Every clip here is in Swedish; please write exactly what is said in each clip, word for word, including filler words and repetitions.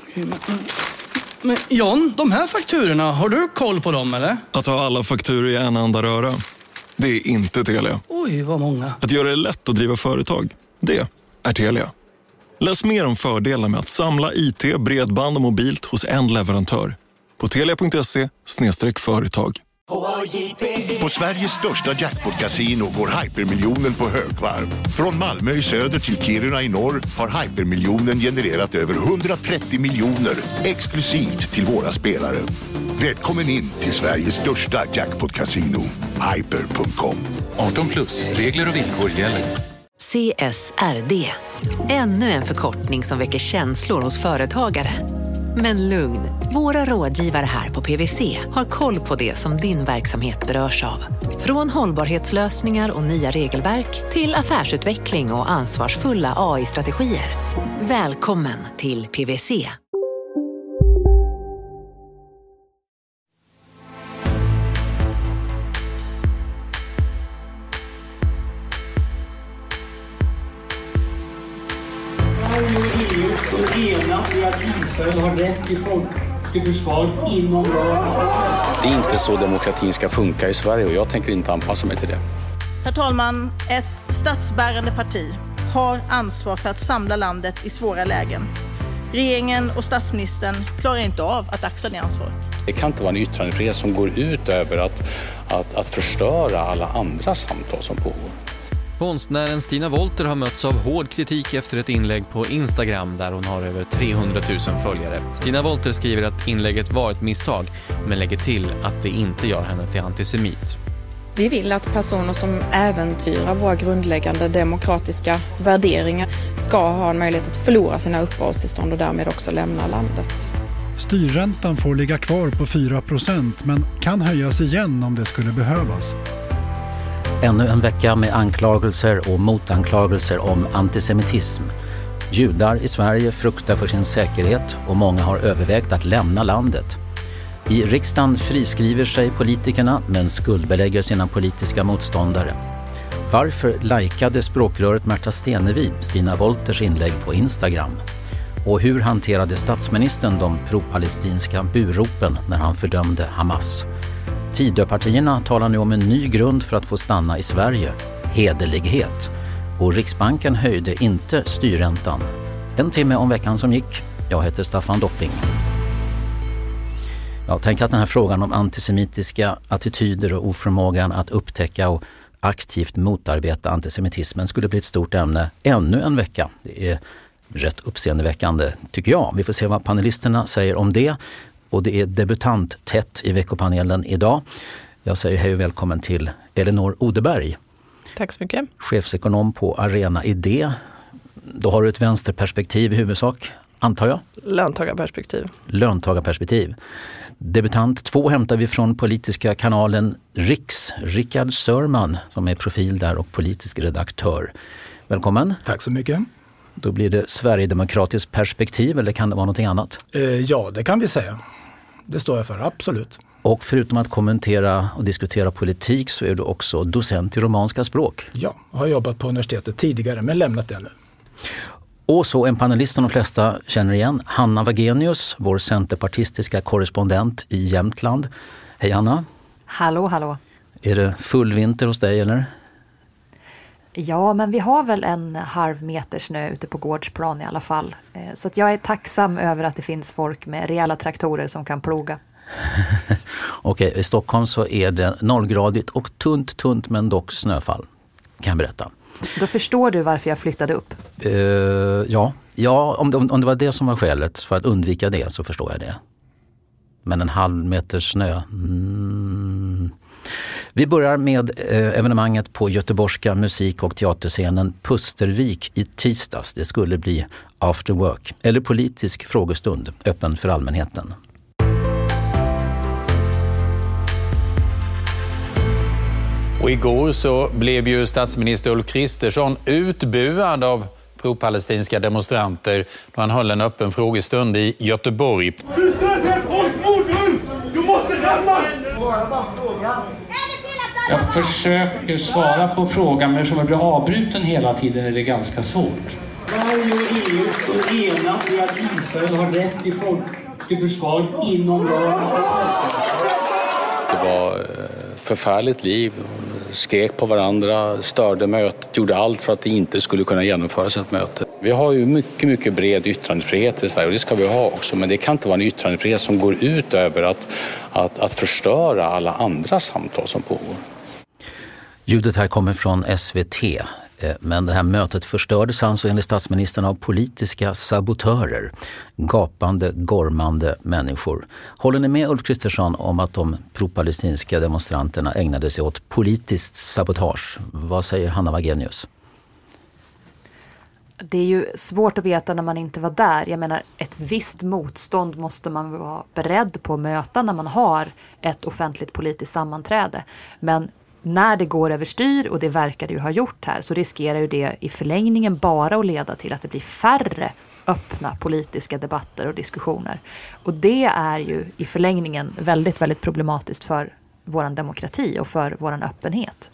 Men, men John, de här fakturorna, har du koll på dem eller? Att ha alla fakturor i en enda röra, det är inte Telia. Oj, vad många. Att göra det lätt att driva företag, det är Telia. Läs mer om fördelarna med att samla I T, bredband och mobilt hos en leverantör på telia punkt se slash företag. På Sveriges största jackpot-casino går hypermiljonen på högvarv. Från Malmö i söder till Kiruna i norr har hypermiljonen genererat över hundratrettio miljoner exklusivt till våra spelare. Välkommen in till Sveriges största jackpot-casino, hyper punkt com. arton plus, regler och villkor gäller. C S R D. Ännu en förkortning som väcker känslor hos företagare. Men lugn, våra rådgivare här på P W C har koll på det som din verksamhet berörs av. Från hållbarhetslösningar och nya regelverk till affärsutveckling och ansvarsfulla A I-strategier. Välkommen till P W C. E U står enat i att Israel har rätt till folk till försvar inom lagen. Det är inte så demokratin ska funka i Sverige och jag tänker inte anpassa mig till det. Herr talman, ett statsbärande parti har ansvar för att samla landet i svåra lägen. Regeringen och statsministern klarar inte av att axla det ansvaret. Det kan inte vara en yttrandefrihet som går ut över att, att, att förstöra alla andra samtal som pågår. Konstnären Stina Wolter har mötts av hård kritik efter ett inlägg på Instagram där hon har över trehundratusen följare. Stina Wolter skriver att inlägget var ett misstag men lägger till att det inte gör henne till antisemit. Vi vill att personer som äventyrar våra grundläggande demokratiska värderingar ska ha en möjlighet att förlora sina uppehållstillstånd och därmed också lämna landet. Styrräntan får ligga kvar på fyra procent men kan höjas igen om det skulle behövas. Ännu en vecka med anklagelser och motanklagelser om antisemitism. Judar i Sverige fruktar för sin säkerhet och många har övervägt att lämna landet. I riksdagen friskriver sig politikerna men skuldbelägger sina politiska motståndare. Varför likade språkröret Märta Stenevi Stina Wolters inlägg på Instagram? Och hur hanterade statsministern de pro-palestinska buropen när han fördömde Hamas? Tidöpartierna talar nu om en ny grund för att få stanna i Sverige, hederlighet. Och Riksbanken höjde inte styrräntan. En timme om veckan som gick. Jag heter Staffan Dopping. Jag tänker att den här frågan om antisemitiska attityder och oförmågan att upptäcka och aktivt motarbeta antisemitismen skulle bli ett stort ämne ännu en vecka. Det är rätt uppseendeväckande tycker jag. Vi får se vad panelisterna säger om det. Och det är debutant tätt i veckopanelen idag. Jag säger hej och välkommen till Elinor Odeberg. Tack så mycket. Chefsekonom på Arena Idé. Då har du ett vänsterperspektiv i huvudsak, antar jag? Löntagarperspektiv. Löntagarperspektiv. Debutant två hämtar vi från politiska kanalen Riks. Rickard Sörman som är profil där och politisk redaktör. Välkommen. Tack så mycket. Då blir det Sverigedemokratiskt perspektiv eller kan det vara någonting annat? Eh, ja, det kan vi säga. Det står jag för, absolut. Och förutom att kommentera och diskutera politik så är du också docent i romanska språk. Ja, jag har jobbat på universitetet tidigare men lämnat det nu. Och så en panelist som de flesta känner igen, Hanna Wagenius, vår centerpartistiska korrespondent i Jämtland. Hej Hanna. Hallå, hallå. Är det full vinter hos dig eller? Ja, men vi har väl en halv meter snö ute på gårdsplan i alla fall. Så att jag är tacksam över att det finns folk med rejäla traktorer som kan ploga. Okej, i Stockholm så är det nollgradigt och tunt, tunt men dock snöfall, kan jag berätta. Då förstår du varför jag flyttade upp? Uh, ja, ja om, det, om det var det som var skälet för att undvika det så förstår jag det. Men en halv meter snö... Mm. Vi börjar med eh, evenemanget på göteborgska musik- och teaterscenen Pustervik i tisdags. Det skulle bli after work eller politisk frågestund öppen för allmänheten. Och igår så blev ju statsminister Ulf Kristersson utbuad av pro-palestinska demonstranter då han höll en öppen frågestund i Göteborg. Du stödjer folkmord, Ulf! Du måste skämmas! Jag försöker svara på frågan men som jag blir avbruten hela tiden är det ganska svårt. Sverige och E U står enat i att Israel har rätt till folkeförsvar inom ramen för folkrätten. Det var förfärligt liv, skrek på varandra, störde mötet, gjorde allt för att det inte skulle kunna genomföras ett möte. Vi har ju mycket, mycket bred yttrandefrihet i Sverige och det ska vi ha också, men det kan inte vara en yttrandefrihet som går ut över att, att, att förstöra alla andra samtal som pågår. Ljudet här kommer från S V T, men det här mötet förstördes alltså enligt statsministern av politiska sabotörer, gapande, gormande människor. Håller ni med Ulf Kristersson om att de pro-palestinska demonstranterna ägnade sig åt politiskt sabotage? Vad säger Hanna Wagenius? Det är ju svårt att veta när man inte var där. Jag menar, ett visst motstånd måste man vara beredd på att möta när man har ett offentligt politiskt sammanträde. Men när det går överstyr, och det verkar det ju ha gjort här, så riskerar ju det i förlängningen bara att leda till att det blir färre öppna politiska debatter och diskussioner. Och det är ju i förlängningen väldigt, väldigt problematiskt för vår demokrati och för vår öppenhet.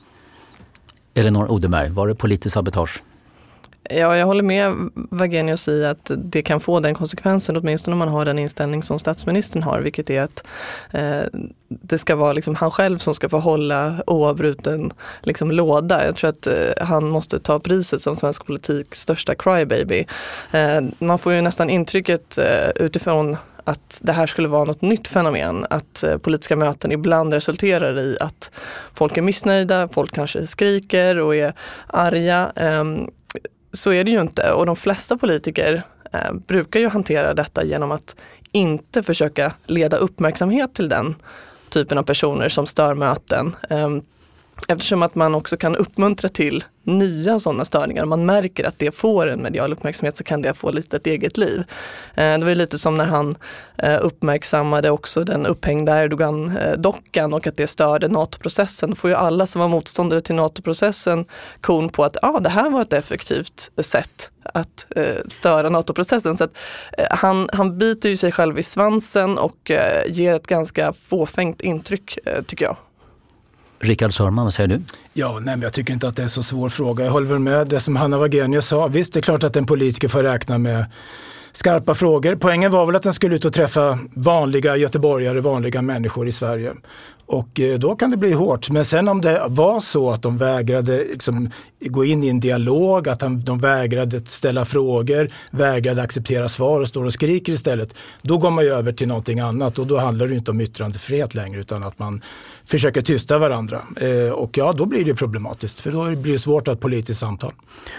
Elinor Odenberg, var det politisk sabotage? Ja, jag håller med Wagenius i att det kan få den konsekvensen, åtminstone om man har den inställning som statsministern har, vilket är att eh, det ska vara liksom han själv som ska få hålla oavbruten liksom, låda. Jag tror att eh, han måste ta priset som svensk politiks största crybaby. Eh, man får ju nästan intrycket eh, utifrån att det här skulle vara något nytt fenomen, att eh, politiska möten ibland resulterar i att folk är missnöjda, folk kanske skriker och är arga. Eh, Så är det ju inte, och de flesta politiker eh, brukar ju hantera detta genom att inte försöka leda uppmärksamhet till den typen av personer som stör möten. Eh, eftersom att man också kan uppmuntra till nya sådana störningar. Om man märker att det får en medial uppmärksamhet så kan det få lite ett eget liv. Eh, det var ju lite som när han eh, uppmärksammade också den upphängda Erdogan-dockan och att det störde NATO-processen. Då får ju alla som var motståndare till NATO-processen kon på att ah, det här var ett effektivt sätt att eh, störa NATO-processen. Så att, eh, han, han biter ju sig själv i svansen och eh, ger ett ganska fåfängt intryck, eh, tycker jag. Rickard Sörman, vad säger du? Ja, nej, men jag tycker inte att det är en så svår fråga. Jag håller väl med det som Hanna Wagenius sa. Visst, det är klart att en politiker får räkna med skarpa frågor. Poängen var väl att den skulle ut och träffa vanliga göteborgare, vanliga människor i Sverige. Och eh, då kan det bli hårt. Men sen om det var så att de vägrade liksom, gå in i en dialog, att de, de vägrade ställa frågor, vägrade acceptera svar och står och skriker istället, då går man ju över till någonting annat. Och då handlar det inte om yttrandefrihet längre, utan att man försöker tysta varandra. Eh, och ja, då blir det problematiskt, för då blir det svårt att politiskt samtal.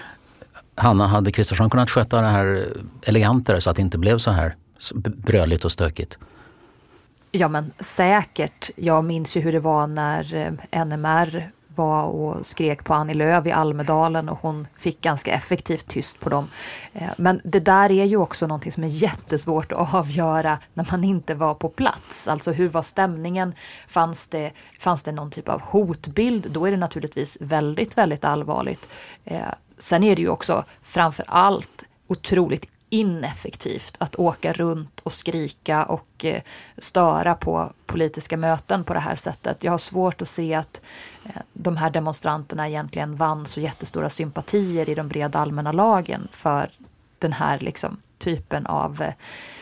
Hanna, hade Kristersson kunnat sköta det här elegantare så att det inte blev så här bröligt och stökigt? Ja, men säkert. Jag minns ju hur det var när N M R var och skrek på Annie Lööf i Almedalen och hon fick ganska effektivt tyst på dem. Men det där är ju också någonting som är jättesvårt att avgöra när man inte var på plats. Alltså hur var stämningen? Fanns det, fanns det någon typ av hotbild? Då är det naturligtvis väldigt, väldigt allvarligt. Sen är det ju också framför allt otroligt ineffektivt att åka runt och skrika och eh, störa på politiska möten på det här sättet. Jag har svårt att se att eh, de här demonstranterna egentligen vann så jättestora sympatier i de breda allmänna lagen för den här liksom, typen av eh,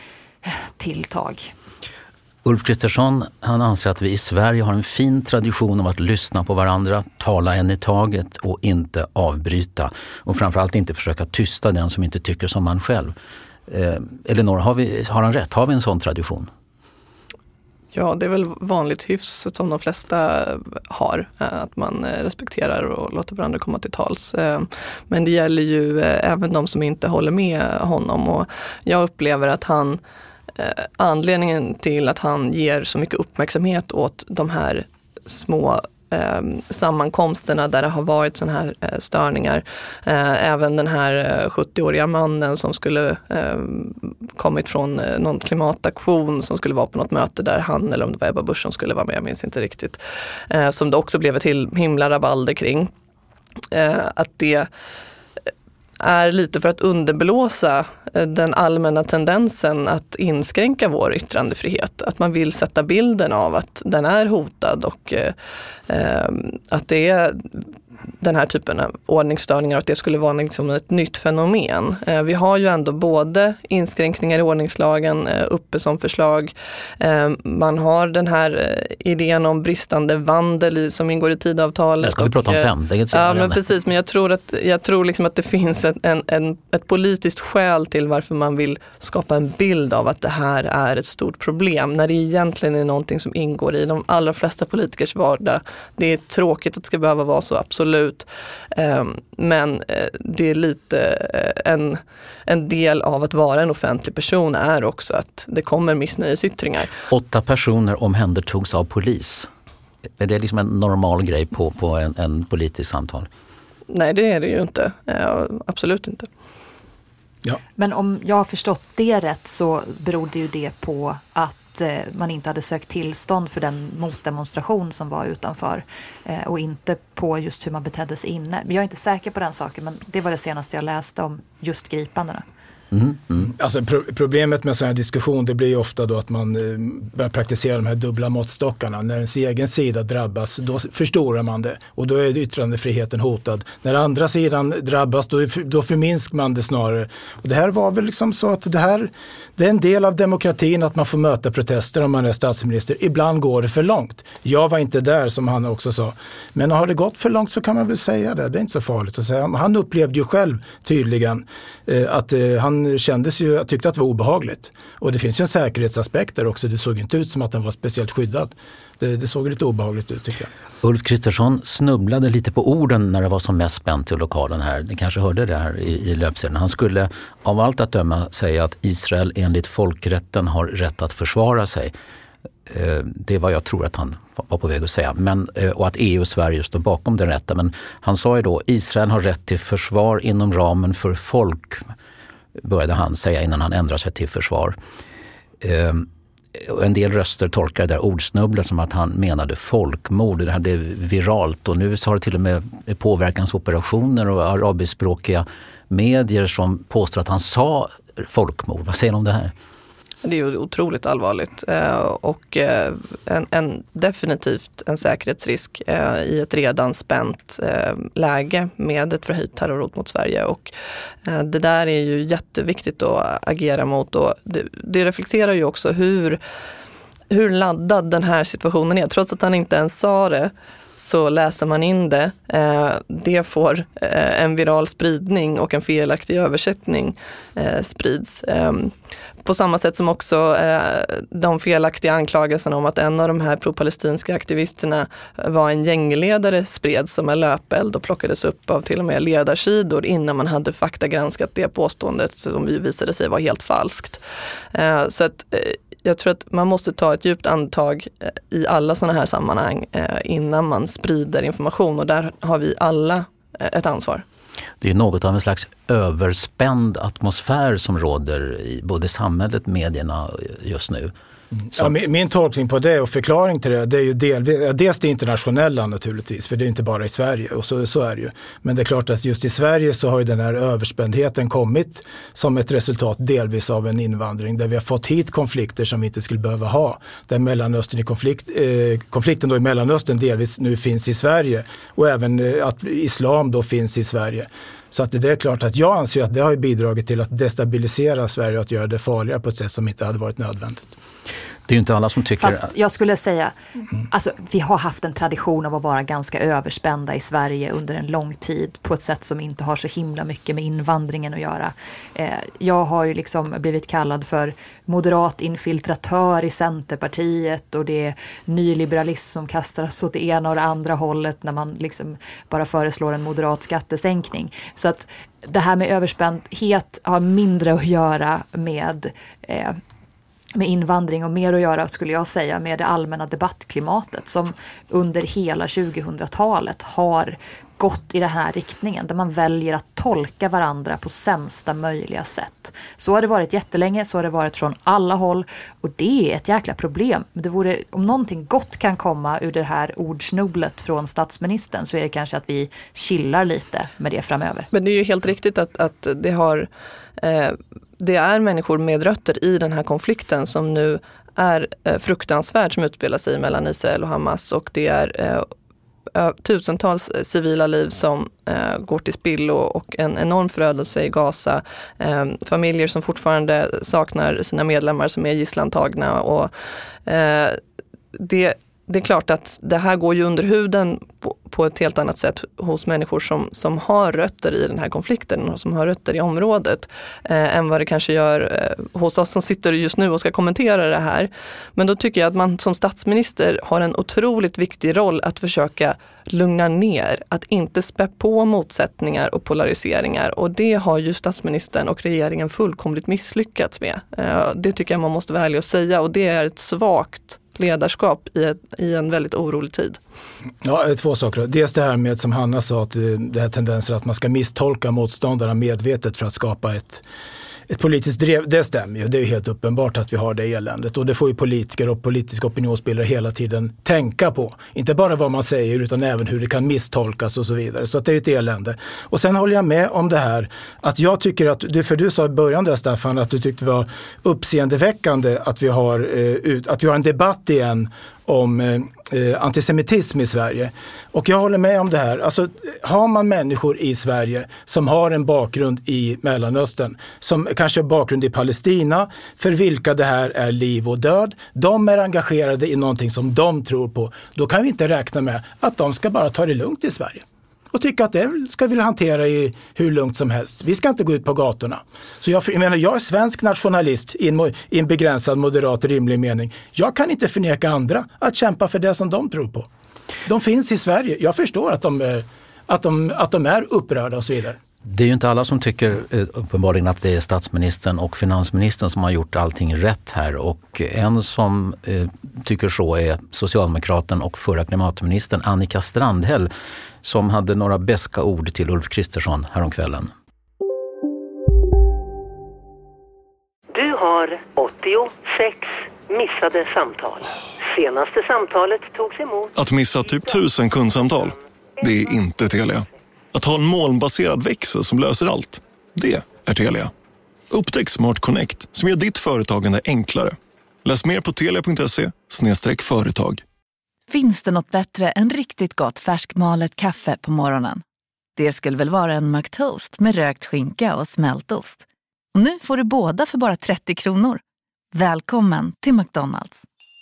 tilltag. Ulf Kristersson, han anser att vi i Sverige har en fin tradition av att lyssna på varandra, tala en i taget och inte avbryta. Och framförallt inte försöka tysta den som inte tycker som man själv. Eh, Elinor, har, vi, har han rätt? Har vi en sån tradition? Ja, det är väl vanligt hyfs som de flesta har. Att man respekterar och låter varandra komma till tals. Men det gäller ju även de som inte håller med honom. Och jag upplever att han... Anledningen till att han ger så mycket uppmärksamhet åt de här små eh, sammankomsterna där det har varit såna här eh, störningar. Eh, även den här eh, sjuttioåriga mannen som skulle eh, kommit från eh, någon klimataktion som skulle vara på något möte där han, eller om det var Ebba Busch som skulle vara med, jag minns inte riktigt. Eh, som det också blev ett himla rabalder kring. Eh, att det är lite för att underblåsa den allmänna tendensen att inskränka vår yttrandefrihet. Att man vill sätta bilden av att den är hotad och eh, att det är den här typen av ordningsstörningar, att det skulle vara liksom ett nytt fenomen. Eh, vi har ju ändå både inskränkningar i ordningslagen eh, uppe som förslag. Eh, man har den här eh, idén om bristande vandel i, som ingår i tidavtalet. Jag ska vi prata om fem. Det är ja, men precis. Men jag tror att, jag tror liksom att det finns en, en, en, ett politiskt skäl till varför man vill skapa en bild av att det här är ett stort problem. När det egentligen är någonting som ingår i de allra flesta politikers vardag. Det är tråkigt att det ska behöva vara så, absolut. Men det är lite en, en del av att vara en offentlig person är också att det kommer missnöjesyttringar. Åtta personer omhändertogs av polis. Är det liksom en normal grej på, på en, en politisk samtal? Nej, det är det ju inte. Absolut inte. Ja. Men om jag har förstått det rätt så berodde ju det på att man inte hade sökt tillstånd för den motdemonstration som var utanför och inte på just hur man betedde sig inne. Jag är inte säker på den saken, men det var det senaste jag läste om just gripandena. Mm, mm. Alltså pro- problemet med sån här diskussion, det blir ju ofta då att man eh, börjar praktisera de här dubbla måttstockarna. När ens egen sida drabbas, då förstorar man det och då är yttrandefriheten hotad. När andra sidan drabbas, då, då förminskar man det snarare. Och det här var väl liksom så att det här, det är en del av demokratin att man får möta protester om man är statsminister. Ibland går det för långt. Jag var inte där, som han också sa. Men har det gått för långt så kan man väl säga det. Det är inte så farligt att säga. Han upplevde ju själv tydligen eh, att eh, han Han kändes ju, tyckte att det var obehagligt. Och det finns ju en säkerhetsaspekt där också. Det såg inte ut som att den var speciellt skyddad. Det, det såg lite obehagligt ut, tycker jag. Ulf Kristersson snubblade lite på orden när det var som mest spänt i lokalen här. Ni kanske hörde det här i, i löpsedeln. Han skulle av allt att döma säga att Israel enligt folkrätten har rätt att försvara sig. Det är vad jag tror att han var på väg att säga. Men, och att E U och Sverige står bakom den rätten. Men han sa ju då, Israel har rätt till försvar inom ramen för folk, började han säga innan han ändrade sig till försvar. Eh, en del röster tolkar det där ordsnubblet som att han menade folkmord. Det här blev viralt och nu så har det till och med påverkansoperationer och arabiskspråkiga medier som påstår att han sa folkmord. Vad säger du om det här? Det är ju otroligt allvarligt och en, en, definitivt en säkerhetsrisk i ett redan spänt läge med ett förhöjt terrorhot mot Sverige. Och det där är ju jätteviktigt att agera mot och det, det reflekterar ju också hur, hur laddad den här situationen är. Trots att han inte ens sa det så läser man in det. Det får en viral spridning och en felaktig översättning sprids. På samma sätt som också de felaktiga anklagelserna om att en av de här pro-palestinska aktivisterna var en gängledare spreds som en löpeld och plockades upp av till och med ledarsidor innan man hade faktagranskat det påståendet som visade sig vara helt falskt. Så att jag tror att man måste ta ett djupt andetag i alla sådana här sammanhang innan man sprider information och där har vi alla ett ansvar. Det är något av en slags överspänd atmosfär som råder i både samhället, medierna just nu. Ja, min, min tolkning på det och förklaring till det, det är ju del, dels det internationella naturligtvis, för det är inte bara i Sverige och så, så är det ju. Men det är klart att just i Sverige så har ju den här överspändheten kommit som ett resultat delvis av en invandring där vi har fått hit konflikter som vi inte skulle behöva ha. Där Mellanöstern i konflikt, eh, konflikten då i Mellanöstern delvis nu finns i Sverige och även eh, att islam då finns i Sverige. Så att det är klart att jag anser att det har bidragit till att destabilisera Sverige och att göra det farligare på ett sätt som inte hade varit nödvändigt. Det är ju inte alla som tycker... Fast jag skulle säga, mm. alltså, vi har haft en tradition av att vara ganska överspända i Sverige under en lång tid på ett sätt som inte har så himla mycket med invandringen att göra. Eh, jag har ju liksom blivit kallad för moderat infiltratör i Centerpartiet och det är nyliberalism som kastas åt det ena och det andra hållet när man liksom bara föreslår en moderat skattesänkning. Så att det här med överspändhet har mindre att göra med... Eh, med invandring och mer att göra, skulle jag säga, med det allmänna debattklimatet som under hela tjugohundratalet har gått i den här riktningen där man väljer att tolka varandra på sämsta möjliga sätt. Så har det varit jättelänge, så har det varit från alla håll och det är ett jäkla problem. Men det vore, om någonting gott kan komma ur det här ordsnubblet från statsministern så är det kanske att vi chillar lite med det framöver. Men det är ju helt riktigt att, att det har... Eh, Det är människor med rötter i den här konflikten som nu är eh, fruktansvärd som utspelar sig mellan Israel och Hamas och det är eh, ö, tusentals civila liv som eh, går till spill och, och en enorm förödelse i Gaza. Eh, familjer som fortfarande saknar sina medlemmar som är gisslantagna. Och, eh, det Det är klart att det här går ju under huden på, på ett helt annat sätt hos människor som, som har rötter i den här konflikten och som har rötter i området eh, än vad det kanske gör eh, hos oss som sitter just nu och ska kommentera det här. Men då tycker jag att man som statsminister har en otroligt viktig roll att försöka lugna ner, att inte spä på motsättningar och polariseringar. Och det har ju statsministern och regeringen fullkomligt misslyckats med. Eh, det tycker jag man måste vara ärlig och säga, och det är ett svagt ledarskap i, ett, i en väldigt orolig tid. Ja, två saker. Dels det här med, som Hanna sa, att det här tendenser att man ska misstolka motståndarna medvetet för att skapa ett, ett politiskt drev. Det stämmer ju. Det är ju helt uppenbart att vi har det eländet. Och det får ju politiker och politiska opinionsbildare hela tiden tänka på. Inte bara vad man säger utan även hur det kan misstolkas och så vidare. Så att det är ett elände. Och sen håller jag med om det här att jag tycker att, för du sa i början där Staffan att du tyckte det var uppseendeväckande att vi har, eh, att vi har en debatt igen om eh, antisemitism i Sverige. Och jag håller med om det här. Alltså, har man människor i Sverige som har en bakgrund i Mellanöstern, som kanske har bakgrund i Palestina, för vilka det här är liv och död, de är engagerade i någonting som de tror på, då kan vi inte räkna med att de ska bara ta det lugnt i Sverige. Och tycka att det ska vi hantera i hur lugnt som helst. Vi ska inte gå ut på gatorna. Så jag, jag menar, jag är svensk nationalist i en, i en begränsad moderat rimlig mening. Jag kan inte förneka andra att kämpa för det som de tror på. De finns i Sverige. Jag förstår att de, att de, att de är upprörda och så vidare. Det är ju inte alla som tycker uppenbarligen att det är statsministern och finansministern som har gjort allting rätt här. Och en som eh, tycker så är socialdemokraten och förra klimatministern Annika Strandhäll, som hade några beska ord till Ulf Kristersson häromkvällen. Du har åttiosex missade samtal. Senaste samtalet togs emot... Att missa typ tusen kundsamtal, det är inte Telia. Att ha en molnbaserad växel som löser allt, det är Telia. Upptäck Smart Connect som gör ditt företagande enklare. Läs mer på telia punkt se slash företag. Finns det något bättre än riktigt gott färskmalet kaffe på morgonen? Det skulle väl vara en McToast med rökt skinka och smältost. Och nu får du båda för bara trettio kronor. Välkommen till McDonald's.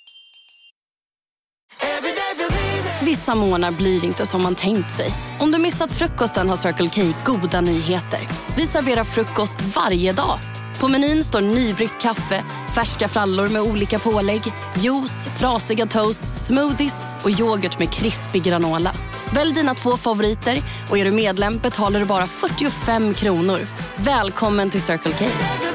Vissa månader blir inte som man tänkt sig. Om du missat frukosten har Circle K goda nyheter. Vi serverar frukost varje dag. På menyn står nybryggt kaffe, färska frallor med olika pålägg, juice, frasiga toasts, smoothies och yoghurt med krispig granola. Välj dina två favoriter och är du medlem betalar du bara fyrtiofem kronor. Välkommen till Circle K.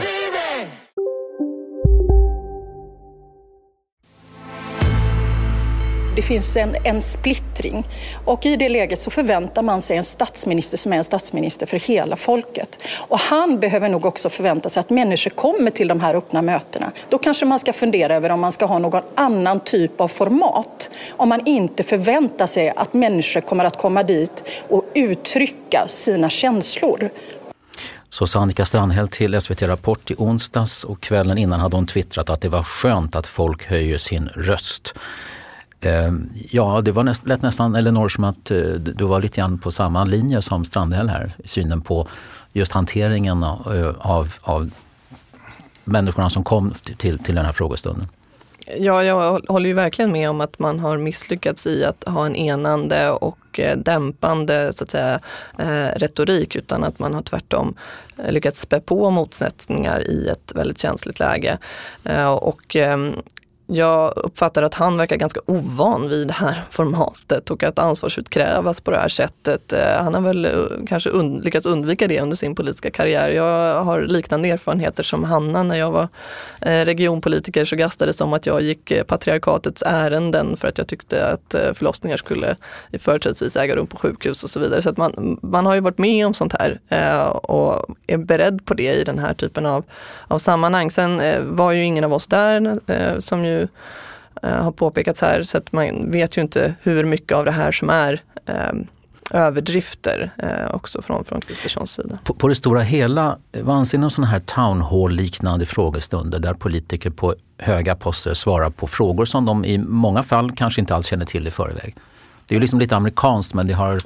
Det finns en, en splittring och i det läget så förväntar man sig en statsminister som är en statsminister för hela folket. Och han behöver nog också förvänta sig att människor kommer till de här öppna mötena. Då kanske man ska fundera över om man ska ha någon annan typ av format. Om man inte förväntar sig att människor kommer att komma dit och uttrycka sina känslor. Så sa Annika Strandhäll till S V T Rapport i onsdags, och kvällen innan hade hon twittrat att det var skönt att folk höjer sin röst. Ja, det var näst, lätt nästan, Elinor, som att du var lite grann på samma linje som Strandhäll här, synen på just hanteringen av, av människorna som kom till, till den här frågestunden. Ja, jag håller ju verkligen med om att man har misslyckats i att ha en enande och dämpande så att säga, retorik, utan att man har tvärtom lyckats spä på motsättningar i ett väldigt känsligt läge. Och jag uppfattar att han verkar ganska ovan vid det här formatet och att ansvarsutkrävas på det här sättet. Han har väl kanske und- lyckats undvika det under sin politiska karriär. Jag har liknande erfarenheter som Hanna. När jag var regionpolitiker så gastade det som att jag gick patriarkatets ärenden för att jag tyckte att förlossningar skulle företrädesvis äga rum på sjukhus och så vidare. Så att man, man har ju varit med om sånt här och är beredd på det i den här typen av, av sammanhang. Sen var ju ingen av oss där som ju har påpekats här, så att man vet ju inte hur mycket av det här som är eh, överdrifter eh, också från, från Kristerssons sida. På, på det stora hela, vad anser ni om sådana här town hall-liknande frågestunder där politiker på höga poster svarar på frågor som de i många fall kanske inte alls känner till i förväg? Det är ju liksom lite amerikanskt, men det har,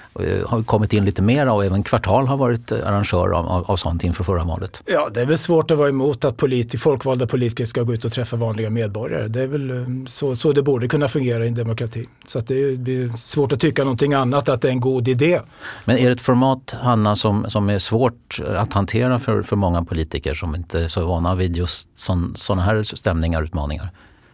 har kommit in lite mer och även Kvartal har varit arrangör av, av, av sånt inför förra valet. Ja, det är väl svårt att vara emot att politi- folkvalda politiker ska gå ut och träffa vanliga medborgare. Det är väl så, så det borde kunna fungera i en demokrati. Så att det, är, det är svårt att tycka någonting annat, att det är en god idé. Men är det ett format, Hanna, som, som är svårt att hantera för, för många politiker som inte är så vana vid just sådana här stämningar och utmaningar?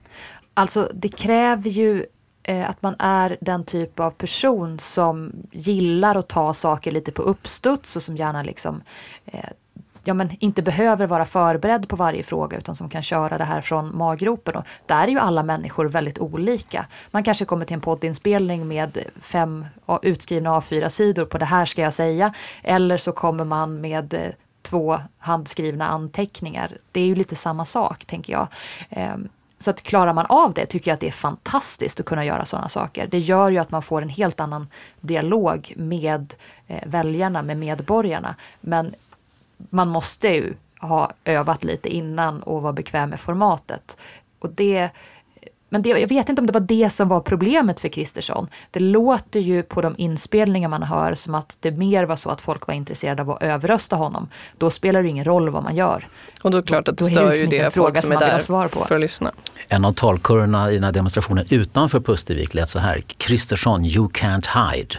Alltså det kräver ju eh, att man är den typ av person som gillar att ta saker lite på uppstuds och som gärna liksom eh, ja, men inte behöver vara förberedd på varje fråga utan som kan köra det här från maggropen. Och där är ju alla människor väldigt olika. Man kanske kommer till en poddinspelning med fem utskrivna A fyra sidor på det här ska jag säga. Eller så kommer man med eh, två handskrivna anteckningar. Det är ju lite samma sak, tänker jag. Eh, Så att klarar man av det tycker jag att det är fantastiskt att kunna göra sådana saker. Det gör ju att man får en helt annan dialog med eh, väljarna, med medborgarna. Men man måste ju ha övat lite innan och vara bekväm med formatet. Och det, men det, jag vet inte om det var det som var problemet för Kristersson. Det låter ju på de inspelningar man hör som att det mer var så att folk var intresserade av att överrösta honom. Då spelar det ingen roll vad man gör. Och då är det klart att det stör ju det folk som är där svar på. för att lyssna. En av talkörerna i den här demonstrationen utanför Pustervik lät så här: Kristersson, you can't hide.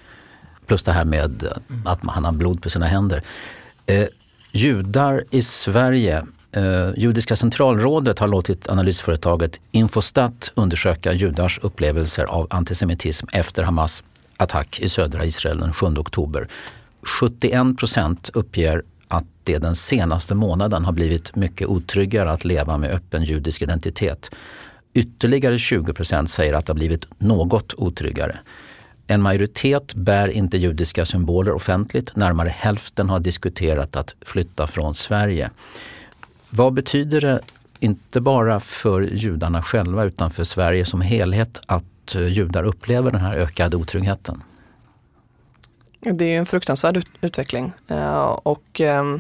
Plus det här med att han har blod på sina händer. Eh, judar i Sverige. Eh, Judiska centralrådet har låtit analysföretaget Infostat undersöka judars upplevelser av antisemitism efter Hamas attack i södra Israel den sjunde oktober. sjuttioen procent uppger att det den senaste månaden har blivit mycket otryggare att leva med öppen judisk identitet. Ytterligare tjugo procent säger att det har blivit något otryggare. En majoritet bär inte judiska symboler offentligt. Närmare hälften har diskuterat att flytta från Sverige. Vad betyder det inte bara för judarna själva utan för Sverige som helhet att judar upplever den här ökade otryggheten? Det är ju en fruktansvärd ut- utveckling och eh,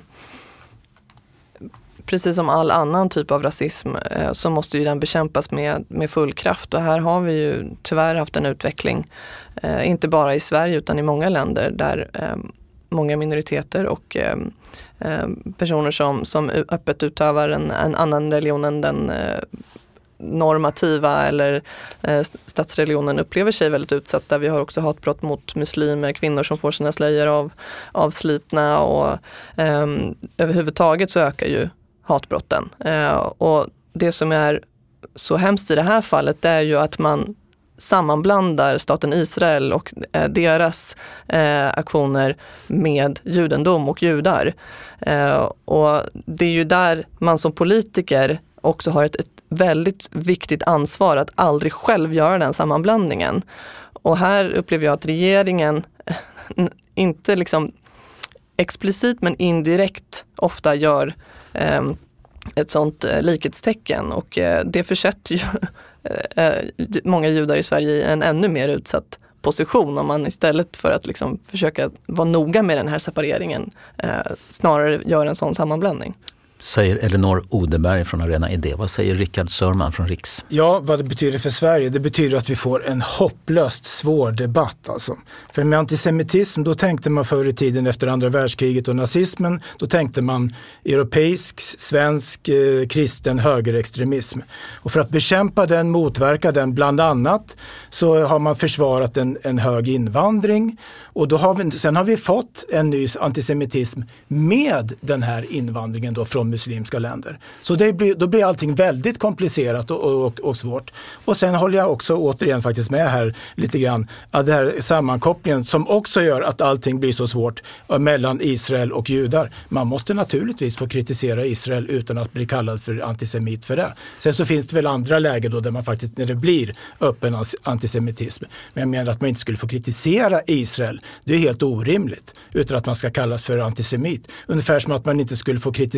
precis som all annan typ av rasism eh, så måste ju den bekämpas med, med full kraft. Och här har vi ju tyvärr haft en utveckling, eh, inte bara i Sverige utan i många länder där eh, många minoriteter och eh, eh, personer som, som öppet utövar en, en annan religion än den eh, normativa eller eh, statsreligionen upplever sig väldigt utsatta. Vi har också hatbrott mot muslimer, kvinnor som får sina slöjor av, avslitna och eh, överhuvudtaget så ökar ju hatbrotten. Eh, och det som är så hemskt i det här fallet det är ju att man sammanblandar staten Israel och eh, deras eh, aktioner med judendom och judar. Eh, och det är ju där man som politiker också har ett, ett väldigt viktigt ansvar att aldrig själv göra den sammanblandningen. Och här upplever jag att regeringen inte liksom explicit men indirekt ofta gör eh, ett sånt eh, likhetstecken och eh, det försätter ju eh, många judar i Sverige i en ännu mer utsatt position om man istället för att liksom försöka vara noga med den här separeringen eh, snarare gör en sån sammanblandning. Säger Elinor Odeberg från Arena Idé. Vad säger Rickard Sörman från Riks? Ja, vad det betyder för Sverige? Det betyder att vi får en hopplöst svår debatt. Alltså. För med antisemitism, då tänkte man förr i tiden efter andra världskriget och nazismen, då tänkte man europeisk, svensk, eh, kristen högerextremism. Och för att bekämpa den, motverka den bland annat, så har man försvarat en, en hög invandring. Och då har vi, sen har vi fått en ny antisemitism med den här invandringen då från muslimska länder. Så det blir, då blir allting väldigt komplicerat och, och, och svårt. Och sen håller jag också återigen faktiskt med här lite grann att det här sammankopplingen som också gör att allting blir så svårt mellan Israel och judar. Man måste naturligtvis få kritisera Israel utan att bli kallad för antisemit för det. Sen så finns det väl andra lägen då där man faktiskt, när det blir öppen antisemitism. Men jag menar att man inte skulle få kritisera Israel. Det är helt orimligt utan att man ska kallas för antisemit. Ungefär som att man inte skulle få kritisera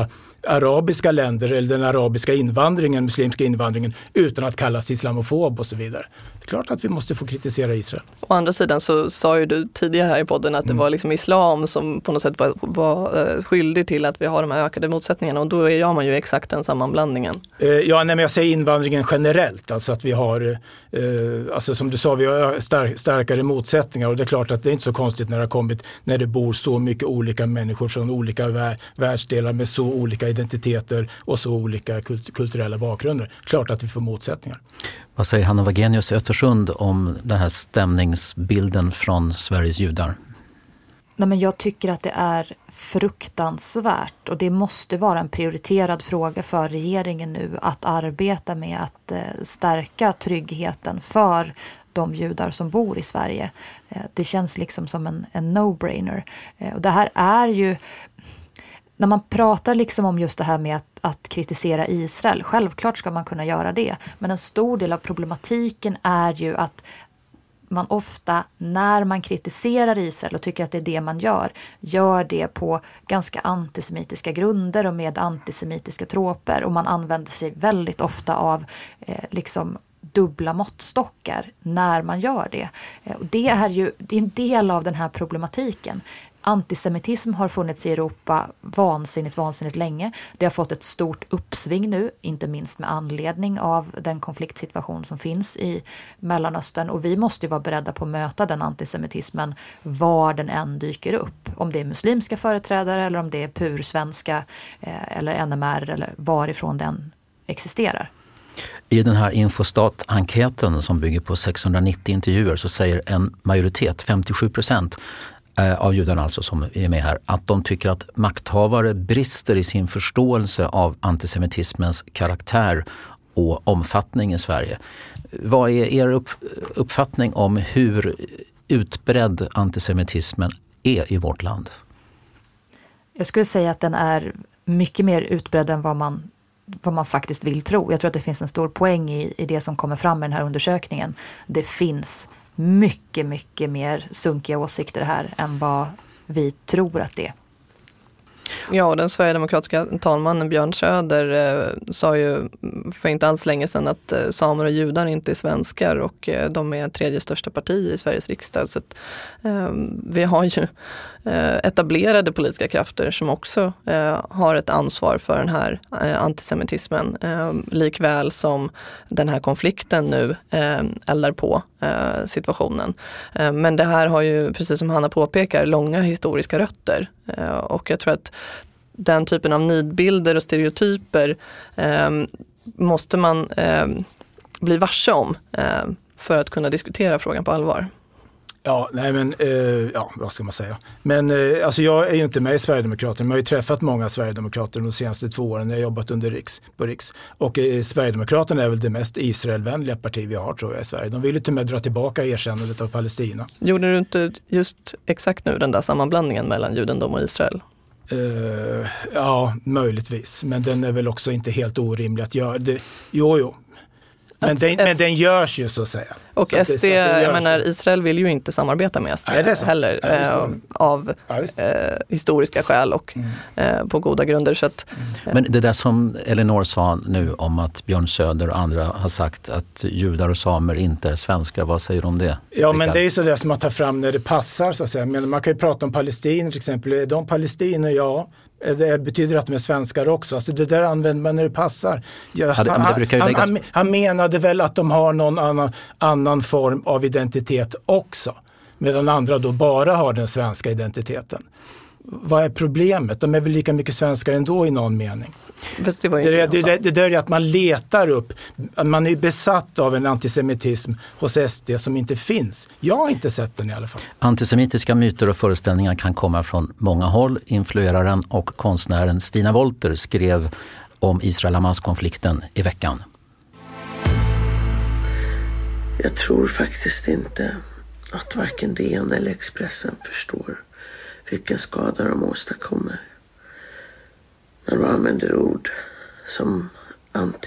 kritisera arabiska länder eller den arabiska invandringen, muslimska invandringen utan att kallas islamofob och så vidare. Det är klart att vi måste få kritisera Israel. Å andra sidan så sa ju du tidigare här i podden att det mm. var liksom islam som på något sätt var, var skyldig till att vi har de här ökade motsättningarna, och då gör man ju exakt den sammanblandningen. Eh, ja, nej, men jag säger invandringen generellt, alltså att vi har, eh, alltså som du sa, vi har stark, starkare motsättningar, och det är klart att det är inte så konstigt när det har kommit, när det bor så mycket olika människor från olika vär, världsdelar med så olika identiteter och så olika kult, kulturella bakgrunder. Klart att vi får motsättningar. Vad säger Hanna Wagenius i Östersund om den här stämningsbilden från Sveriges judar? Nej, men jag tycker att det är fruktansvärt, och det måste vara en prioriterad fråga för regeringen nu att arbeta med att eh, stärka tryggheten för de judar som bor i Sverige. Eh, det känns liksom som en, en no-brainer. Eh, och det här är ju, när man pratar liksom om just det här med att, att kritisera Israel, självklart ska man kunna göra det. Men en stor del av problematiken är ju att man ofta, när man kritiserar Israel och tycker att det är det man gör, gör det på ganska antisemitiska grunder och med antisemitiska troper. Och man använder sig väldigt ofta av eh, liksom dubbla måttstockar när man gör det. Eh, och det är ju det är en del av den här problematiken. Antisemitism har funnits i Europa vansinnigt, vansinnigt länge. Det har fått ett stort uppsving nu, inte minst med anledning av den konfliktsituation som finns i Mellanöstern. Och vi måste ju vara beredda på att möta den antisemitismen var den än dyker upp. Om det är muslimska företrädare eller om det är pursvenska eh, eller N M R eller varifrån den existerar. I den här Infostat-enkäten som bygger på sexhundranittio intervjuer så säger en majoritet, femtiosju procent, av judarna alltså som är med här, att de tycker att makthavare brister i sin förståelse av antisemitismens karaktär och omfattning i Sverige. Vad är er uppfattning om hur utbredd antisemitismen är i vårt land? Jag skulle säga att den är mycket mer utbredd än vad man, vad man faktiskt vill tro. Jag tror att det finns en stor poäng i, i det som kommer fram i den här undersökningen. Det finns mycket, mycket mer sunkiga åsikter här än vad vi tror att det är. Ja, och den sverigedemokratiska talmannen Björn Söder eh, sa ju för inte alls länge sedan att eh, samer och judar inte är svenskar, och eh, de är tredje största parti i Sveriges riksdag. Så att, eh, vi har ju eh, etablerade politiska krafter som också eh, har ett ansvar för den här eh, antisemitismen, eh, likväl som den här konflikten nu eh, eldar på eh, situationen. Eh, men det här har ju, precis som Hanna påpekar, långa historiska rötter, eh, och jag tror att den typen av nidbilder och stereotyper eh, måste man eh, bli varse om eh, för att kunna diskutera frågan på allvar. Ja, nej men, eh, ja, vad ska man säga? Men eh, alltså jag är ju inte med i Sverigedemokraterna, men jag har ju träffat många Sverigedemokrater de senaste två åren när jag har jobbat under Riks, på Riks. Och eh, Sverigedemokraterna är väl det mest Israelvänliga parti vi har, tror jag, i Sverige. De vill ju till och med dra tillbaka erkännandet av Palestina. Gjorde du inte just exakt nu den där sammanblandningen mellan judendom och Israel? Uh, ja, möjligtvis. Men den är väl också inte helt orimlig att göra. Det, jo, jo. Men, den, men den görs ju så att säga. Och så S D, jag menar, Israel vill ju inte samarbeta med S D. Nej, heller, ja, eh, av ja, eh, historiska skäl och mm. eh, på goda grunder. Så att, eh. Men det där som Elinor sa nu om att Björn Söder och andra har sagt att judar och samer inte är svenskar, vad säger du om det? Ja, men det är ju så det som man tar fram när det passar, så att säga. Men man kan ju prata om palestiner till exempel. Är de palestiner? Ja. Det betyder att de är svenskar också. Alltså det där använder man när det passar. Ja, ja, det, han, han, han, han menade väl att de har någon annan, annan form av identitet också. Medan andra då bara har den svenska identiteten. Vad är problemet? De är väl lika mycket svenskar ändå i någon mening. Det, det, det, det, det, det där är att man letar upp, man är besatt av en antisemitism hos S D som inte finns. Jag har inte sett den i alla fall. Antisemitiska myter och föreställningar kan komma från många håll. Influeraren och konstnären Stina Wolter skrev om Israel-Hamas-konflikten i veckan. Jag tror faktiskt inte att varken D N eller Expressen förstår vilken skada de åstadkommer när de använder ord som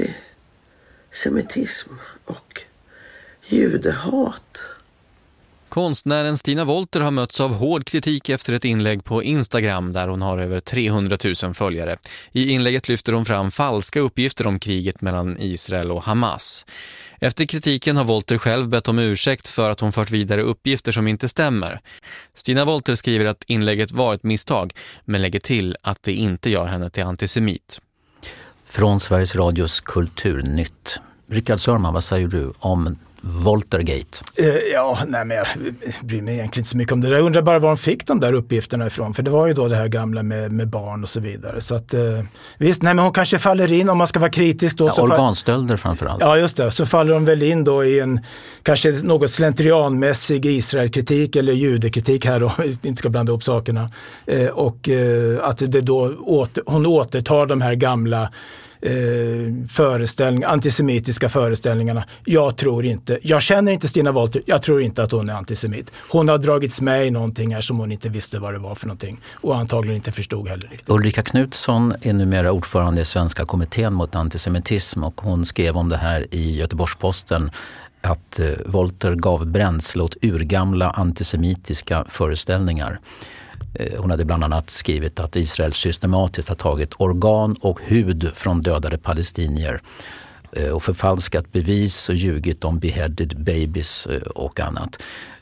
antisemitism och judehat. Konstnären Stina Wolter har mötts av hård kritik efter ett inlägg på Instagram där hon har över trehundratusen följare. I inlägget lyfter hon fram falska uppgifter om kriget mellan Israel och Hamas. Efter kritiken har Wolter själv bett om ursäkt för att hon fört vidare uppgifter som inte stämmer. Stina Wolter skriver att inlägget var ett misstag, men lägger till att det inte gör henne till antisemit. Från Sveriges Radios Kulturnytt. Rickard Sörman, vad säger du om Woltergate? Eh, ja, nej men jag bryr mig egentligen inte så mycket om det där. Jag undrar bara var de fick de där uppgifterna ifrån. För det var ju då det här gamla med, med barn och så vidare. Så att, eh, visst, nej men hon kanske faller in om man ska vara kritisk då. Ja, så organstölder framförallt. Ja, just det. Så faller de väl in då i en kanske något slentrianmässig Israelkritik eller judekritik här då. Vi inte ska blanda upp sakerna. Eh, och eh, att det då åter, hon återtar de här gamla Eh, föreställningar, antisemitiska föreställningarna. Jag tror inte, jag känner inte Stina Wolter, jag tror inte att hon är antisemit. Hon har dragits med i någonting här som hon inte visste vad det var för någonting och antagligen inte förstod heller riktigt. Ulrika Knutsson är numera ordförande i Svenska kommittén mot antisemitism och hon skrev om det här i Göteborgs-Posten att eh, Wolter gav bränsle åt urgamla antisemitiska föreställningar. Hon hade bland annat skrivit att Israel systematiskt har tagit organ och hud från dödade palestinier och förfalskat bevis och ljugit om beheaded babies och annat.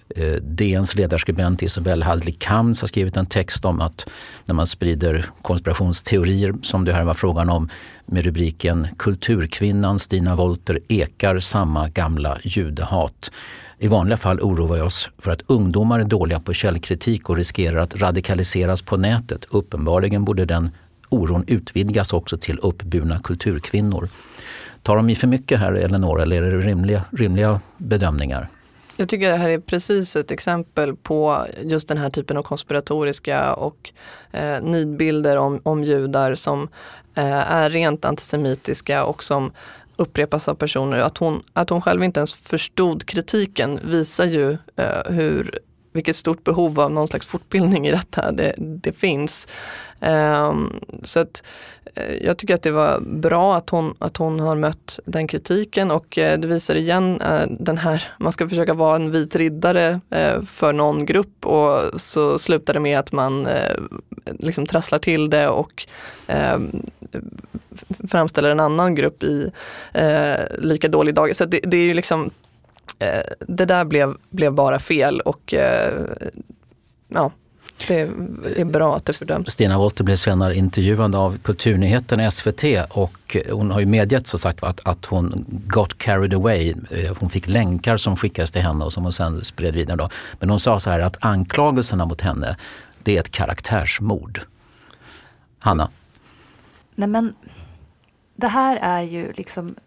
D N:s ledarskribent Isabelle Hadley-Kamps har skrivit en text om att när man sprider konspirationsteorier som det här var frågan om med rubriken "Kulturkvinnan Stina Wolter ekar samma gamla judehat". I vanliga fall oroar vi oss för att ungdomar är dåliga på källkritik och riskerar att radikaliseras på nätet. Uppenbarligen borde den oron utvidgas också till uppburna kulturkvinnor. Tar de i för mycket här, Eleanor, eller är det rimliga, rimliga bedömningar? Jag tycker det här är precis ett exempel på just den här typen av konspiratoriska och eh, nidbilder om, om judar som eh, är rent antisemitiska och som upprepas av personer. Att hon, att hon själv inte ens förstod kritiken visar ju eh, hur, vilket stort behov av någon slags fortbildning i detta det, det finns. Um, så att uh, jag tycker att det var bra att hon, att hon har mött den kritiken och uh, det visar igen uh, den här, man ska försöka vara en vit riddare uh, för någon grupp och så slutar det med att man uh, liksom trasslar till det och uh, framställer en annan grupp i uh, lika dålig dag. Så det, det är ju liksom uh, det där blev, blev bara fel och uh, ja det är bra att det fördöms. Stina Wolter blev senare intervjuad av Kulturnyheten S V T och hon har ju medgett så sagt att, att hon got carried away. Hon fick länkar som skickades till henne och som hon sen spred vidare då. Men hon sa så här att anklagelserna mot henne, det är ett karaktärsmord. Hanna? Nej men, det här är ju liksom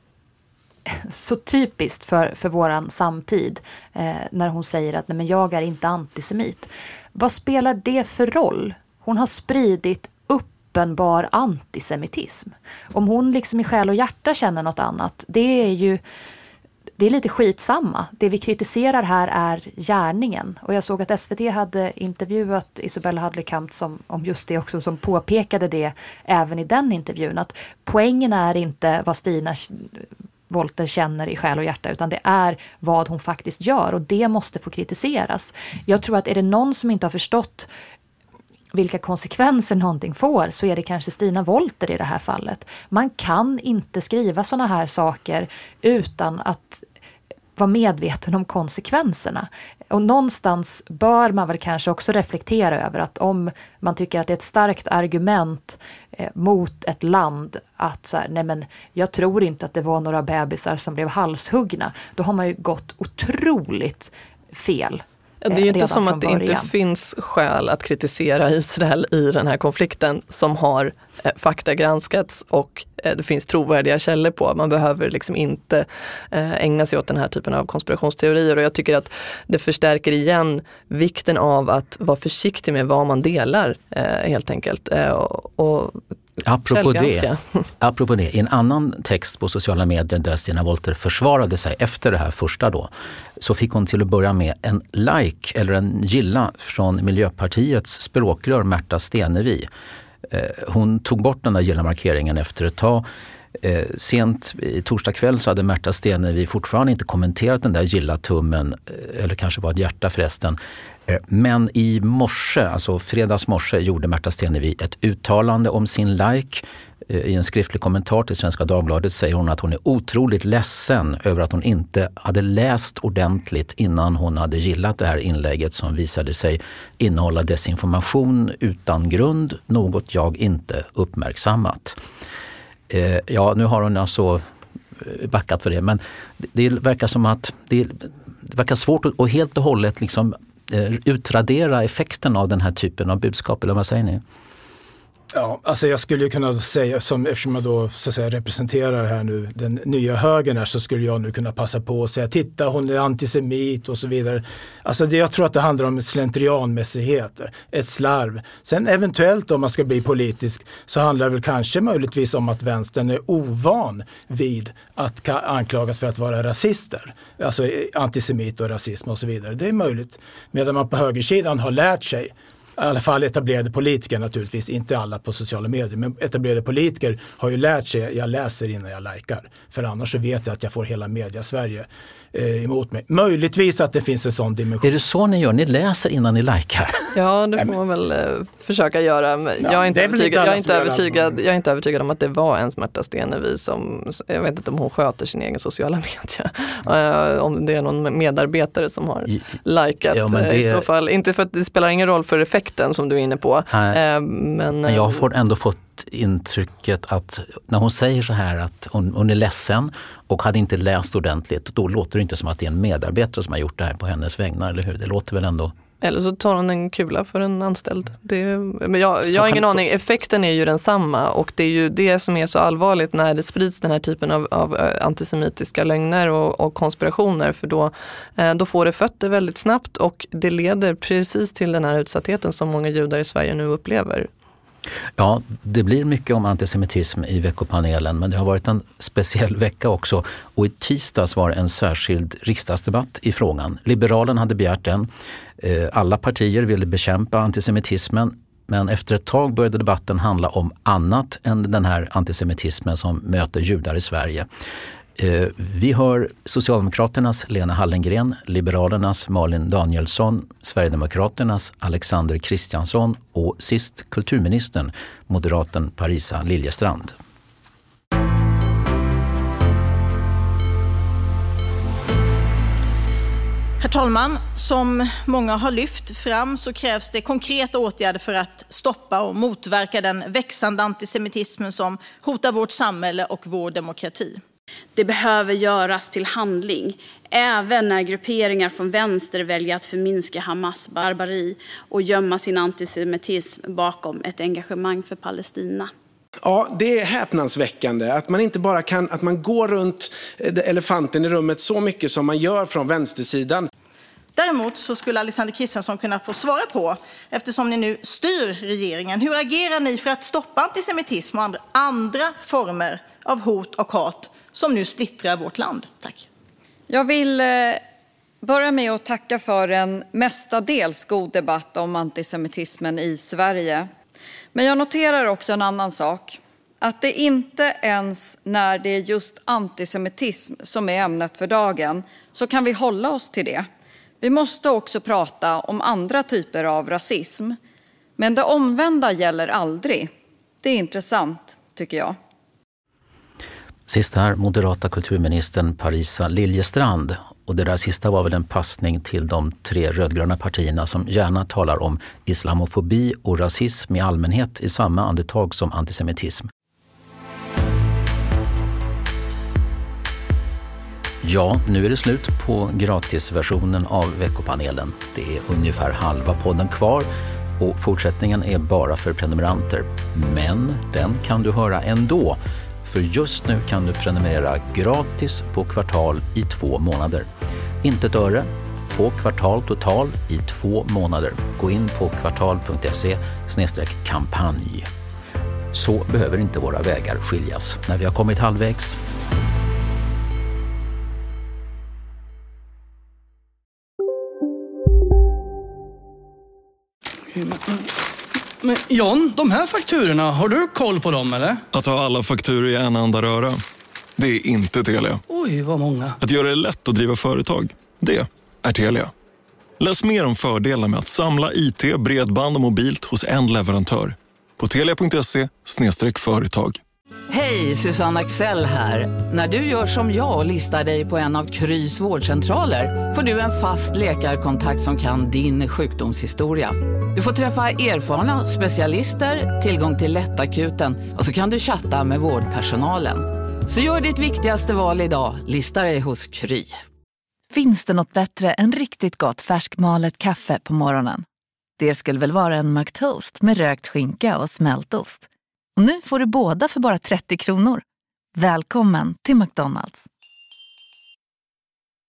så typiskt för, för våran samtid eh, när hon säger att nej men jag är inte antisemit. Vad spelar det för roll? Hon har spridit uppenbar antisemitism. Om hon liksom i själ och hjärta känner något annat, det är ju det är lite skitsamma. Det vi kritiserar här är gärningen. Och jag såg att S V T hade intervjuat Isabelle Hadley-Kamps som, om just det också, som påpekade det även i den intervjun. Att poängen är inte vad Stina Wolter känner i själ och hjärta, utan det är vad hon faktiskt gör och det måste få kritiseras. Jag tror att är det någon som inte har förstått vilka konsekvenser någonting får så är det kanske Stina Wolter i det här fallet. Man kan inte skriva såna här saker utan att vara medveten om konsekvenserna. Och någonstans bör man väl kanske också reflektera över att om man tycker att det är ett starkt argument eh, mot ett land att så här, nej men jag tror inte att det var några bebisar som blev halshuggna, då har man ju gått otroligt fel. Det är ju inte som att det inte finns skäl att kritisera Israel i den här konflikten som har eh, fakta granskats och eh, det finns trovärdiga källor på. Man behöver liksom inte eh, ägna sig åt den här typen av konspirationsteorier och jag tycker att det förstärker igen vikten av att vara försiktig med vad man delar eh, helt enkelt. Eh, och, och Apropå det, apropå det, i en annan text på sociala medier där Stina Wolter försvarade sig efter det här första då, så fick hon till att börja med en like eller en gilla från Miljöpartiets språkrör Märta Stenevi. Hon tog bort den där gilla-markeringen efter ett tag Eh, sent i torsdag kväll så hade Märta Stenevi fortfarande inte kommenterat den där gilla-tummen, eh, eller kanske var ett hjärta förresten. Eh, men i morse, alltså fredags morse, gjorde Märta Stenevi ett uttalande om sin like. Eh, I en skriftlig kommentar till Svenska Dagbladet säger hon att hon är otroligt ledsen över att hon inte hade läst ordentligt innan hon hade gillat det här inlägget som visade sig innehålla desinformation utan grund, något jag inte uppmärksammat. Eh, ja, nu har hon alltså backat för det, men det, det verkar som att det, det verkar svårt att och helt och hållet liksom, eh, utradera effekten av den här typen av budskap, eller vad säger ni? Ja, alltså jag skulle ju kunna säga, som, eftersom jag då så att säga, representerar här nu den nya högern här, så skulle jag nu kunna passa på att säga titta, hon är antisemit och så vidare. Alltså det, jag tror att det handlar om ett slentrianmässighet, ett slarv. Sen eventuellt om man ska bli politisk så handlar det väl kanske möjligtvis om att vänstern är ovan vid att anklagas för att vara rasister. Alltså antisemit och rasism och så vidare. Det är möjligt. Medan man på högersidan har lärt sig, i alla fall etablerade politiker naturligtvis, inte alla på sociala medier, men etablerade politiker har ju lärt sig, jag läser innan jag likar. För annars så vet jag att jag får hela media Sverige eh, emot mig. Möjligtvis att det finns en sån dimension. Är det så ni gör? Ni läser innan ni likar? Ja, det får man väl eh, försöka göra. Men ja, jag, är inte övertygad, jag, är inte övertygad, jag är inte övertygad om att det var en Märta Stenevi som, jag vet inte om hon sköter sin egen sociala media. Uh, om det är någon medarbetare som har likat. Ja, det... I så fall, inte för att det spelar ingen roll för effekten som du är inne på. Nej, uh, men, men jag får ändå fått intrycket att när hon säger så här att hon, hon är ledsen och hade inte läst ordentligt, då låter det inte som att det är en medarbetare som har gjort det här på hennes vägnar, eller hur? Det låter väl ändå... Eller så tar hon en kula för en anställd. Det, men jag, jag har ingen aning. Effekten är ju densamma, och det är ju det som är så allvarligt när det sprids den här typen av, av antisemitiska lögner och, och konspirationer, för då, då får det fötter väldigt snabbt, och det leder precis till den här utsattheten som många judar i Sverige nu upplever. Ja, det blir mycket om antisemitism i veckopanelen, men det har varit en speciell vecka också, och i tisdags var det en särskild riksdagsdebatt i frågan. Liberalen hade begärt den. Alla partier ville bekämpa antisemitismen, men efter ett tag började debatten handla om annat än den här antisemitismen som möter judar i Sverige. Vi hör Socialdemokraternas Lena Hallengren, Liberalernas Malin Danielsson, Sverigedemokraternas Alexander Kristiansson och sist kulturministern, moderaten Parisa Liljestrand. Herr talman, som många har lyft fram så krävs det konkreta åtgärder för att stoppa och motverka den växande antisemitismen som hotar vårt samhälle och vår demokrati. Det behöver göras till handling, även när grupperingar från vänster väljer att förminska Hamas barbari och gömma sin antisemitism bakom ett engagemang för Palestina. Ja, det är häpnadsväckande att man inte bara kan, att man går runt elefanten i rummet så mycket som man gör från vänstersidan. Däremot så skulle Alexander Kristiansson kunna få svara på, eftersom ni nu styr regeringen, hur agerar ni för att stoppa antisemitism och andra, andra former av hot och hat som nu splittrar vårt land? Tack. Jag vill eh, börja med att tacka för en mestadels god debatt om antisemitismen i Sverige. Men jag noterar också en annan sak. Att det inte ens när det är just antisemitism som är ämnet för dagen så kan vi hålla oss till det. Vi måste också prata om andra typer av rasism. Men det omvända gäller aldrig. Det är intressant, tycker jag. Sist här moderata kulturministern Parisa Liljestrand, och det där sista var väl en passning till de tre rödgröna partierna som gärna talar om islamofobi och rasism i allmänhet i samma andetag som antisemitism. Ja, nu är det slut på gratisversionen av veckopanelen. Det är ungefär halva podden kvar och fortsättningen är bara för prenumeranter. Men den kan du höra ändå. För just nu kan du prenumerera gratis på Kvartal i två månader. Inte ett öre, få Kvartal total i två månader. Gå in på kvartal punkt se snedstreck kampanj. Så behöver inte våra vägar skiljas när vi har kommit halvvägs. Men John, de här fakturorna, har du koll på dem eller? Att ha alla fakturor i en enda röra, det är inte Telia. Oj, vad många. Att göra det lätt att driva företag, det är Telia. Läs mer om fördelar med att samla I T, bredband och mobilt hos en leverantör på telia punkt se slash företag. Hej, Susanne Axel här. När du gör som jag och listar dig på en av Krys vårdcentraler får du en fast läkarkontakt som kan din sjukdomshistoria. Du får träffa erfarna specialister, tillgång till lättakuten och så kan du chatta med vårdpersonalen. Så gör ditt viktigaste val idag, lista dig hos Kry. Finns det något bättre än riktigt gott färskmalet kaffe på morgonen? Det skulle väl vara en McToast med rökt skinka och smältost. Och nu får du båda för bara trettio kronor. Välkommen till McDonalds.